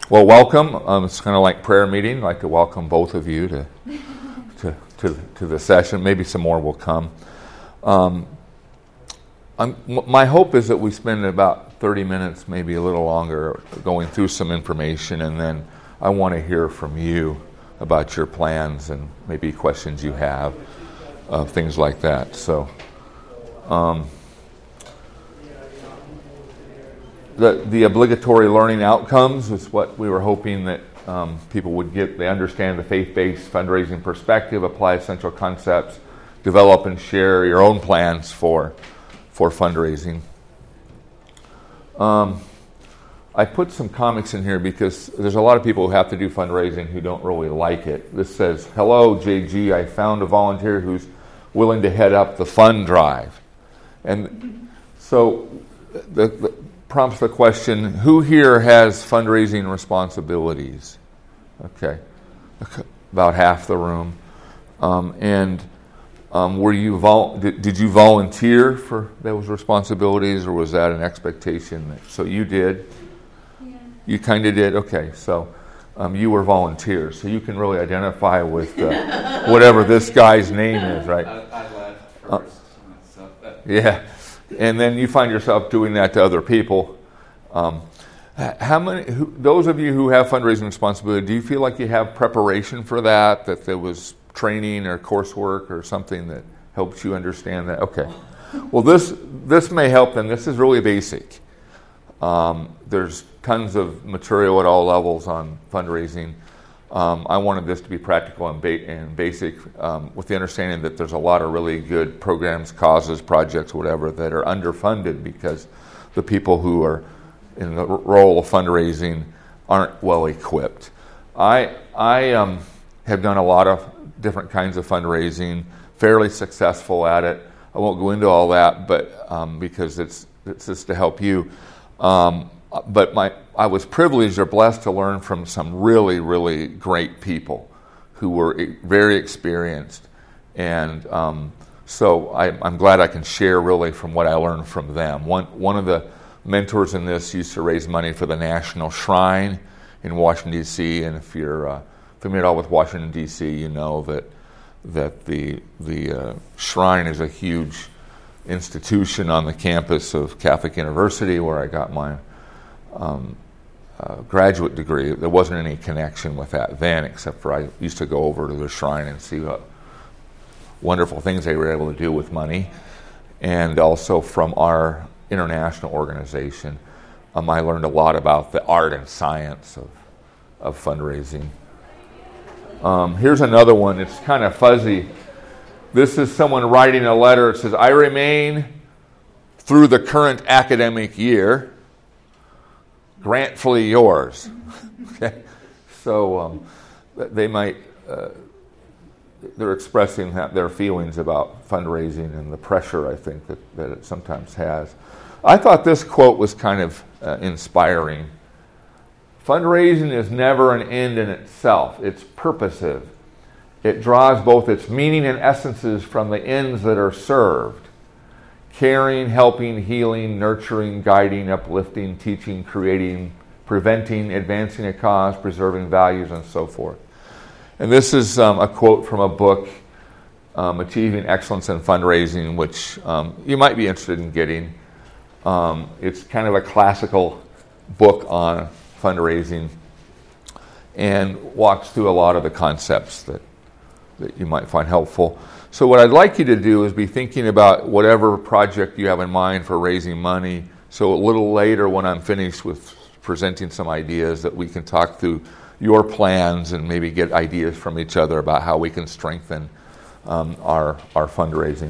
Well, welcome. It's kind of like prayer meeting. I'd like to welcome both of you to the session. Maybe some more will come. My hope is that we spend about 30 minutes, maybe a little longer, going through some information, and then I want to hear from you about your plans and maybe questions you have, things like that. So, the obligatory learning outcomes is what we were hoping that people would get. They understand the faith-based fundraising perspective, apply essential concepts, develop and share your own plans for fundraising. I put some comics in here because there's a lot of people who have to do fundraising who don't really like it. This says, "Hello, JG, I found a volunteer who's willing to head up the fund drive." And so the prompts the question, who here has fundraising responsibilities? Okay, about half the room. Were you did you volunteer for those responsibilities, or was that an expectation? So you did? Yeah. You kind of did? Okay, so you were volunteers, so you can really identify with whatever this guy's name is, right? I led first. Yeah. And then you find yourself doing that to other people. How many? Those of you who have fundraising responsibility, do you feel like you have preparation for that? That there was training or coursework or something that helps you understand that? Okay. Well, this may help them. This is really basic. There's tons of material at all levels on fundraising. I wanted this to be practical and basic, with the understanding that there's a lot of really good programs, causes, projects, whatever, that are underfunded because the people who are in the role of fundraising aren't well equipped. I have done a lot of different kinds of fundraising, fairly successful at it. I won't go into all that, but because it's just to help you. But I was privileged or blessed to learn from some really, really great people who were very experienced. And so I'm glad I can share really from what I learned from them. One of the mentors in this used to raise money for the National Shrine in Washington, D.C. And if you're familiar at all with Washington, D.C., you know that the Shrine is a huge institution on the campus of Catholic University where I got my graduate degree. There wasn't any connection with that then, except for I used to go over to the Shrine and see what wonderful things they were able to do with money. And also from our international organization, I learned a lot about the art and science of fundraising. Here's another one. It's kind of fuzzy. This is someone writing a letter. It says, "I remain through the current academic year grantfully yours." Okay, so they might they're expressing their feelings about fundraising and the pressure I think that it sometimes has. I thought this quote was kind of inspiring. "Fundraising is never an end in itself. It's purposive. It draws both its meaning and essences from the ends that are served. Caring, helping, healing, nurturing, guiding, uplifting, teaching, creating, preventing, advancing a cause, preserving values, and so forth." And this is a quote from a book, Achieving Excellence in Fundraising, which you might be interested in getting. It's kind of a classical book on fundraising and walks through a lot of the concepts that you might find helpful. So what I'd like you to do is be thinking about whatever project you have in mind for raising money. So a little later when I'm finished with presenting some ideas, that we can talk through your plans and maybe get ideas from each other about how we can strengthen our fundraising.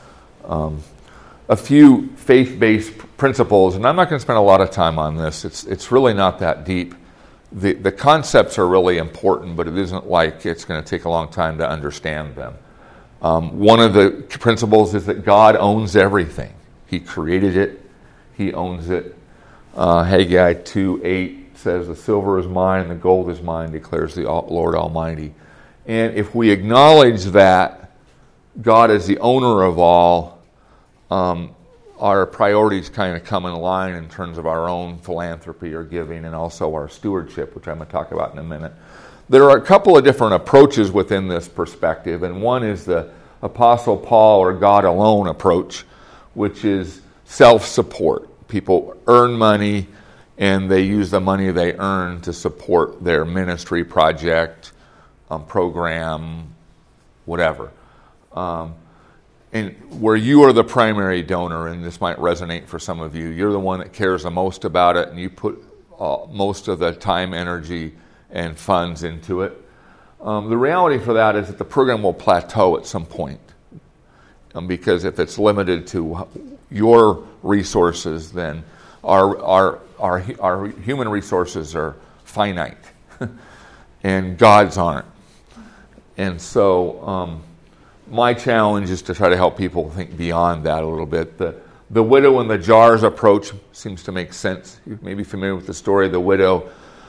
A few faith-based principles, and I'm not going to spend a lot of time on this. It's really not that deep. The concepts are really important, but it isn't like it's going to take a long time to understand them. One of the principles is that God owns everything. He created it. He owns it. Haggai 2:8 says, "The silver is mine, the gold is mine, declares the Lord Almighty." And if we acknowledge that God is the owner of all, our priorities kind of come in line in terms of our own philanthropy or giving, and also our stewardship, which I'm going to talk about in a minute. There are a couple of different approaches within this perspective, and one is the Apostle Paul or God alone approach, which is self-support. People earn money, and they use the money they earn to support their ministry project, program, whatever. And where you are the primary donor, and this might resonate for some of you, you're the one that cares the most about it, and you put most of the time, energy, and funds into it. The reality for that is that the program will plateau at some point, because if it's limited to your resources, then our human resources are finite, and God's aren't. And so my challenge is to try to help people think beyond that a little bit. The widow in the jars approach seems to make sense. You may be familiar with the story of the widow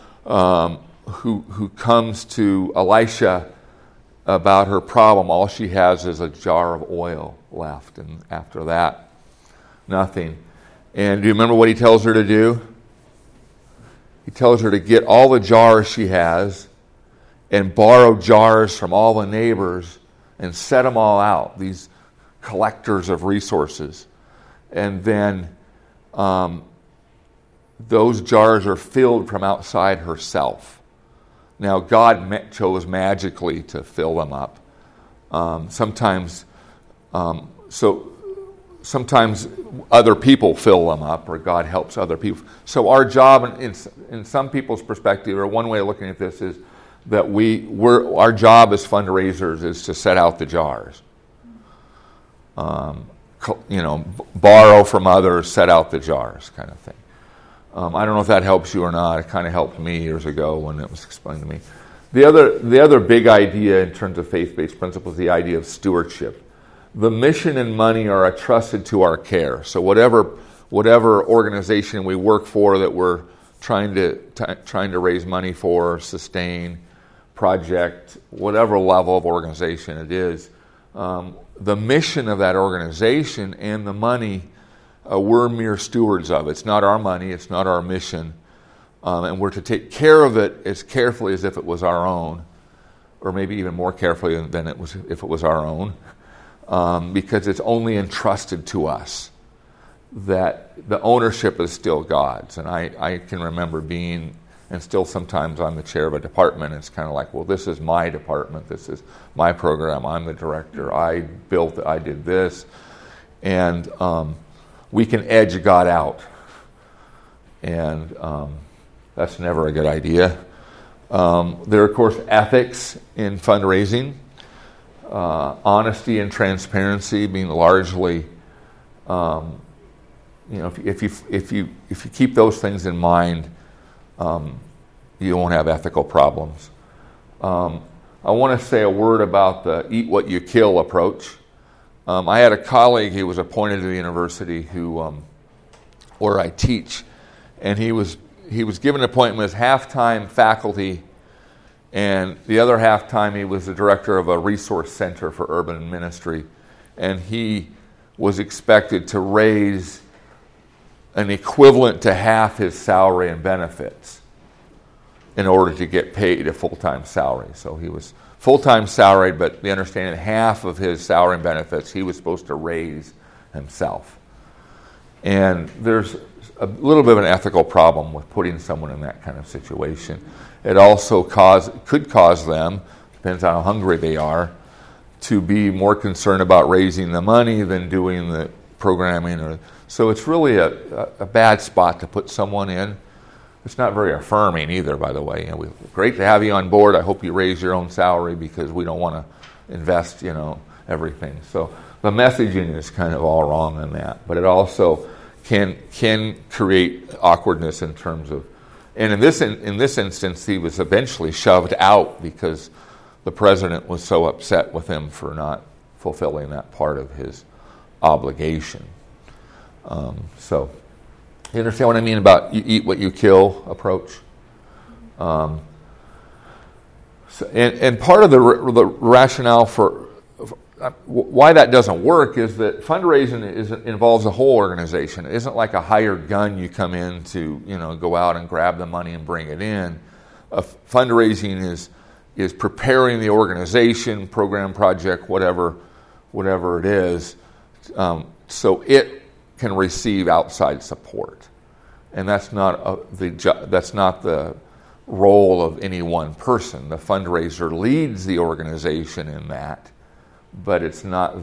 who comes to Elisha about her problem. All she has is a jar of oil left, and after that, nothing. And do you remember what he tells her to do? He tells her to get all the jars she has and borrow jars from all the neighbors and set them all out, these collectors of resources. And then those jars are filled from outside herself. Now, God chose magically to fill them up. Sometimes other people fill them up, or God helps other people. So our job, in some people's perspective, or one way of looking at this, is that our job as fundraisers is to set out the jars. Borrow from others, set out the jars, kind of thing. I don't know if that helps you or not. It kind of helped me years ago when it was explained to me. The other big idea in terms of faith-based principles is the idea of stewardship. The mission and money are entrusted to our care. So whatever organization we work for that we're trying to raise money for, sustain, project, whatever level of organization it is, the mission of that organization and the money, we're mere stewards of. It's not our money, it's not our mission, and we're to take care of it as carefully as if it was our own, or maybe even more carefully than if it was our own, because it's only entrusted to us. That the ownership is still God's. And I can remember being, and still sometimes I'm the chair of a department, and it's kind of like, well, this is my department, this is my program, I'm the director, I built it, I did this. And we can edge God out. And that's never a good idea. There are, of course, ethics in fundraising, honesty and transparency being largely, if you keep those things in mind, you won't have ethical problems. I want to say a word about the eat what you kill approach. I had a colleague who was appointed to the university where I teach, and he was given an appointment as half-time faculty, and the other half-time he was the director of a resource center for urban ministry, and he was expected to raise an equivalent to half his salary and benefits in order to get paid a full-time salary. So he was full-time salaried, but the understanding that half of his salary and benefits he was supposed to raise himself. And there's a little bit of an ethical problem with putting someone in that kind of situation. It also could cause them, depends on how hungry they are, to be more concerned about raising the money than doing the programming. So it's really a bad spot to put someone in. It's not very affirming either, by the way. Great to have you on board. I hope you raise your own salary because we don't want to invest, everything. So the messaging is kind of all wrong on that. But it also can create awkwardness in terms of, and in this instance, he was eventually shoved out because the president was so upset with him for not fulfilling that part of his obligation. So you understand what I mean about you eat what you kill approach? And part of the rationale for why that doesn't work is that fundraising involves a whole organization. It isn't like a hired gun you come in to go out and grab the money and bring it in. Fundraising is preparing the organization, program, project, whatever it is, so it can receive outside support, and that's not the role of any one person. The fundraiser leads the organization in that, but it's not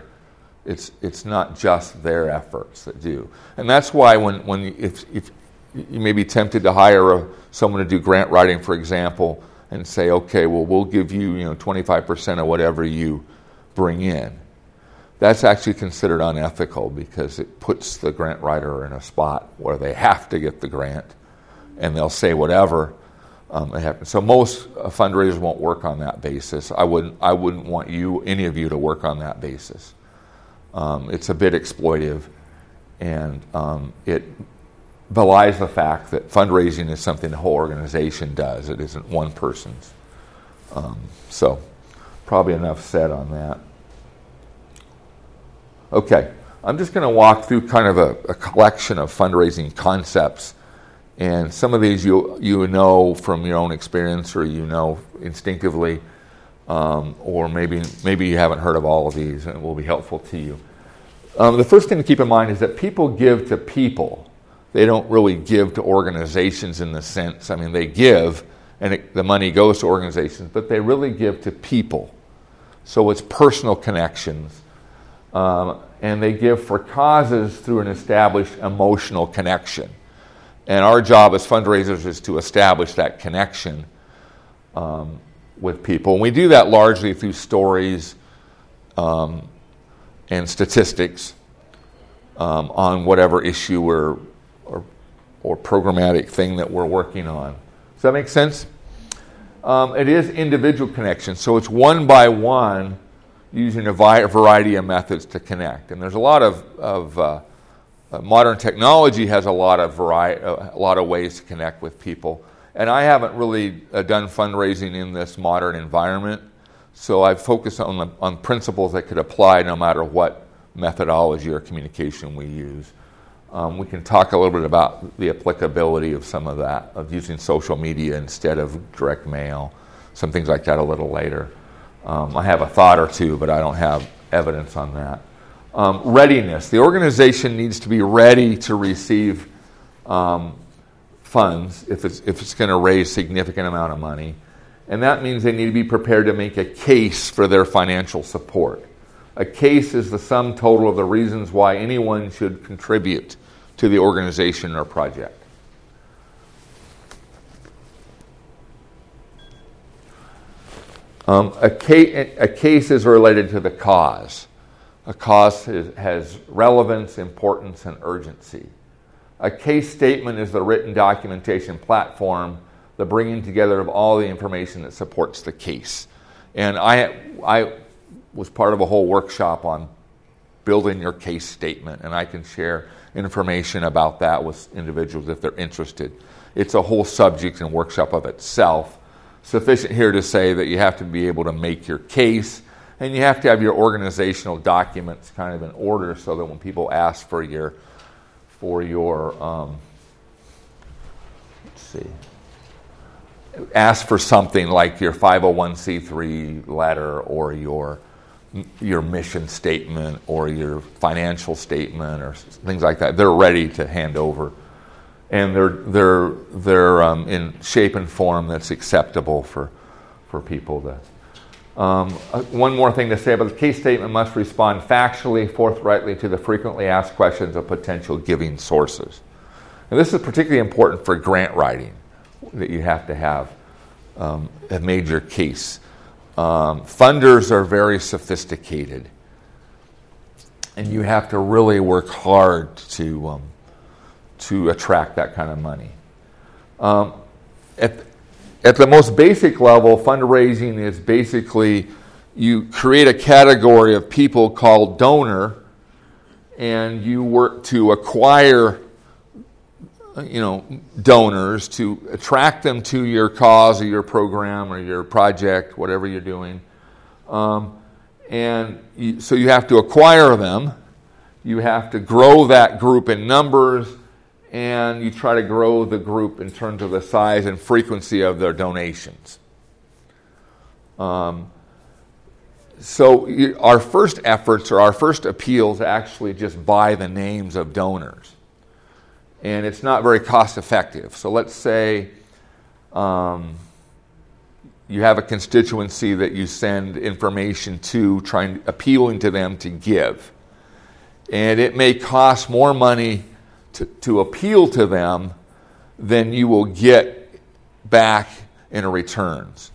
just their efforts that do. And that's why if you may be tempted to hire someone to do grant writing, for example, and say, okay, well, we'll give you 25% of whatever you bring in. That's actually considered unethical because it puts the grant writer in a spot where they have to get the grant, and they'll say whatever. So most fundraisers won't work on that basis. I wouldn't want any of you to work on that basis. It's a bit exploitive, and it belies the fact that fundraising is something the whole organization does. It isn't one person's. So probably enough said on that. Okay, I'm just going to walk through kind of a collection of fundraising concepts. And some of these you know from your own experience, or instinctively, or maybe you haven't heard of all of these, and it will be helpful to you. The first thing to keep in mind is that people give to people. They don't really give to organizations in the sense. I mean, they give, and the money goes to organizations, but they really give to people. So it's personal connections. And they give for causes through an established emotional connection. And our job as fundraisers is to establish that connection with people. And we do that largely through stories and statistics on whatever issue or programmatic thing that we're working on. Does that make sense? It is individual connection, so it's one by one, using a variety of methods to connect. And there's a lot of modern technology has a lot of ways to connect with people. And I haven't really done fundraising in this modern environment, so I've focused on principles that could apply no matter what methodology or communication we use. We can talk a little bit about the applicability of some of that, of using social media instead of direct mail, some things like that a little later. I have a thought or two, but I don't have evidence on that. Readiness. The organization needs to be ready to receive funds if it's going to raise a significant amount of money. And that means they need to be prepared to make a case for their financial support. A case is the sum total of the reasons why anyone should contribute to the organization or project. A case is related to the cause. A cause has relevance, importance, and urgency. A case statement is the written documentation platform, the bringing together of all the information that supports the case. And I was part of a whole workshop on building your case statement, and I can share information about that with individuals if they're interested. It's a whole subject and workshop of itself. Sufficient here to say that you have to be able to make your case, and you have to have your organizational documents kind of in order so that when people ask for your ask for something like your 501c3 letter or your mission statement or your financial statement or things like that, they're ready to hand over, and they're in shape and form that's acceptable for people to. One more thing to say about the case statement: must respond factually, forthrightly to the frequently asked questions of potential giving sources. And this is particularly important for grant writing, that you have to have a major case. Funders are very sophisticated, and you have to really work hard to attract that kind of money. At the most basic level, fundraising is basically you create a category of people called donor, and you work to acquire donors, to attract them to your cause or your program or your project, whatever you're doing. And so you have to acquire them. You have to grow that group in numbers, and you try to grow the group in terms of the size and frequency of their donations. So our first efforts or our first appeals actually just buy the names of donors. And it's not very cost effective. So let's say you have a constituency that you send information to, appealing to them to give. And it may cost more money to appeal to them than you will get back in returns.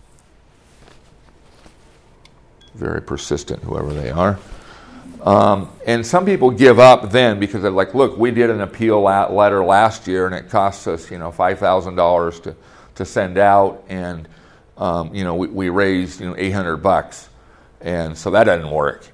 Very persistent, whoever they are. And some people give up then because they're like, look, we did an appeal letter last year and it cost us, $5,000 to send out, and we raised $800, and so that doesn't work.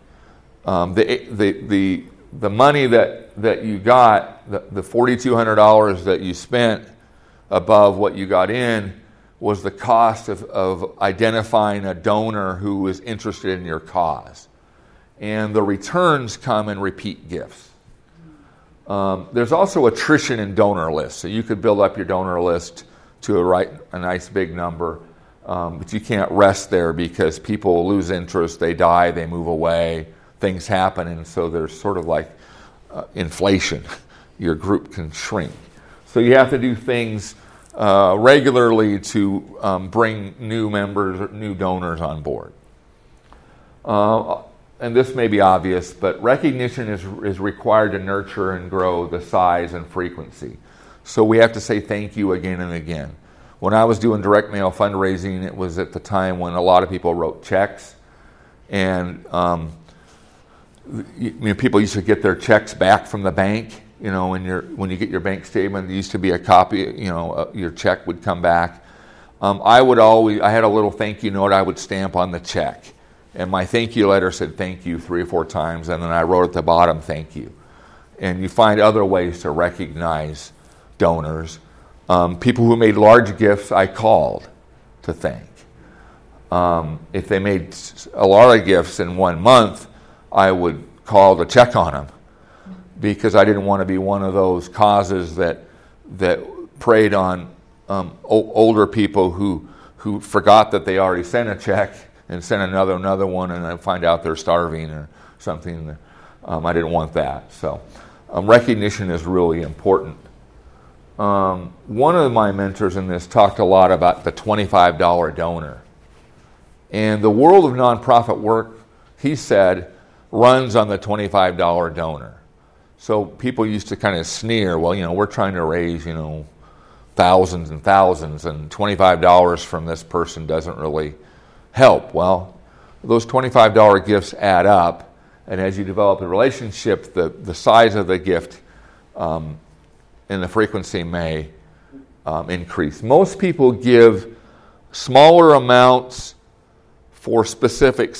The money that you got, the $4,200 that you spent above what you got in, was the cost of identifying a donor who was interested in your cause. And the returns come in repeat gifts. There's also attrition in donor lists. So you could build up your donor list to a nice big number, but you can't rest there because people lose interest, they die, they move away, things happen, and so there's sort of like inflation. Your group can shrink. So you have to do things regularly to bring new members or new donors on board. And this may be obvious, but recognition is required to nurture and grow the size and frequency. So we have to say thank you again and again. When I was doing direct mail fundraising, it was at the time when a lot of people wrote checks, and people used to get their checks back from the bank. When you get your bank statement, there used to be a copy. Your check would come back. I had a little thank you note I would stamp on the check, and my thank you letter said thank you 3 or 4 times, and then I wrote at the bottom thank you. And you find other ways to recognize donors. People who made large gifts, I called to thank. If they made a lot of gifts in 1 month, I would call to check on them, because I didn't want to be one of those causes that preyed on older people who forgot that they already sent a check and sent another one, and I find out they're starving or something. I didn't want that. So recognition is really important. One of my mentors in this talked a lot about the $25 donor. And the world of nonprofit work, he said, runs on the $25 donor. So people used to kind of sneer, well, we're trying to raise, thousands and thousands, and $25 from this person doesn't really help. Well, those $25 gifts add up, and as you develop a relationship, the size of the gift and the frequency may increase. Most people give smaller amounts for specific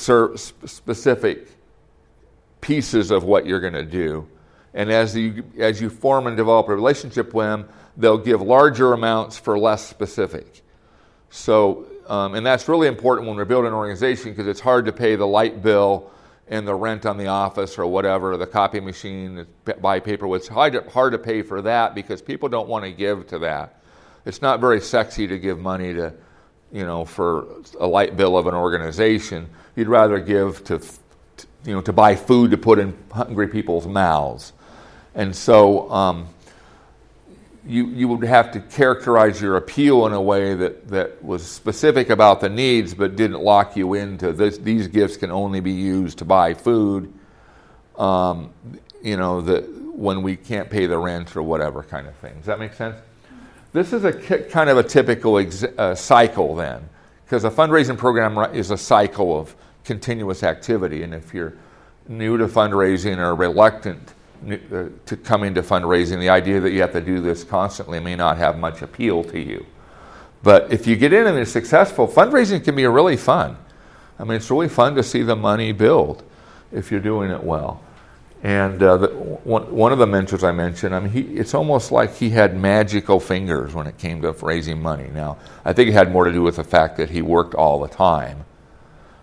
pieces of what you're going to do. And as you form and develop a relationship with them, they'll give larger amounts for less specific. So, and that's really important when we're building an organization, because it's hard to pay the light bill and the rent on the office or whatever, the copy machine, buy paper. It's hard to pay for that because people don't want to give to that. It's not very sexy to give money to, for a light bill of an organization. You'd rather give to buy food to put in hungry people's mouths. And so you would have to characterize your appeal in a way that was specific about the needs, but didn't lock you into these gifts can only be used to buy food, when we can't pay the rent or whatever kind of thing. Does that make sense? This is a kind of a typical cycle then, because a fundraising program is a cycle of continuous activity, and if you're new to fundraising or reluctant to come into fundraising, the idea that you have to do this constantly may not have much appeal to you. But if you get in and it's successful, fundraising can be really fun. I mean, it's really fun to see the money build if you're doing it well. And one of the mentors I mentioned, it's almost like he had magical fingers when it came to raising money. Now, I think it had more to do with the fact that he worked all the time.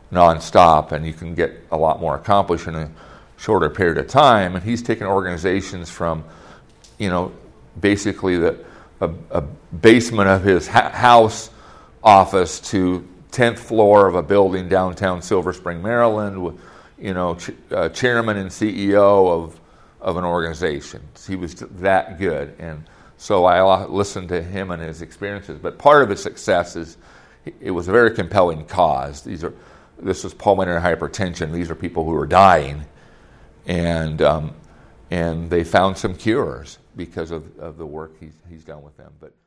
nonstop, and you can get a lot more accomplished in a shorter period of time. And he's taken organizations from, basically a basement of his house office to 10th floor of a building downtown Silver Spring, Maryland, with chairman and CEO of an organization. He was that good, and so I listened to him and his experiences. But part of his success is it was a very compelling cause. This was pulmonary hypertension. These are people who are dying, and they found some cures because of the work he's done with them. But